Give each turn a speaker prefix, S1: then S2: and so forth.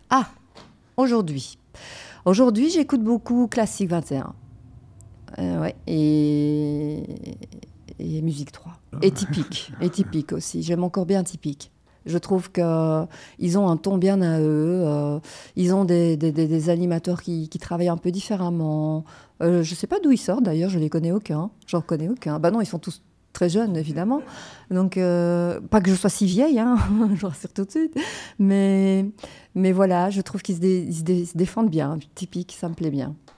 S1: Ah, aujourd'hui. Aujourd'hui, j'écoute beaucoup Classique 21. Ouais, et Musique 3. Et Typique. Et Typique aussi. J'aime encore bien Typique. Je trouve qu'ils ont un ton bien à eux. Ils ont des animateurs qui travaillent un peu différemment. Je ne sais pas d'où ils sortent d'ailleurs, je ne les connais aucun. J'en connais aucun. Bah non, ils sont tous très jeunes évidemment. Donc, pas que je sois si vieille, hein, je rassure tout de suite. Mais, mais voilà, je trouve qu'ils se défendent bien. Typique, ça me plaît bien.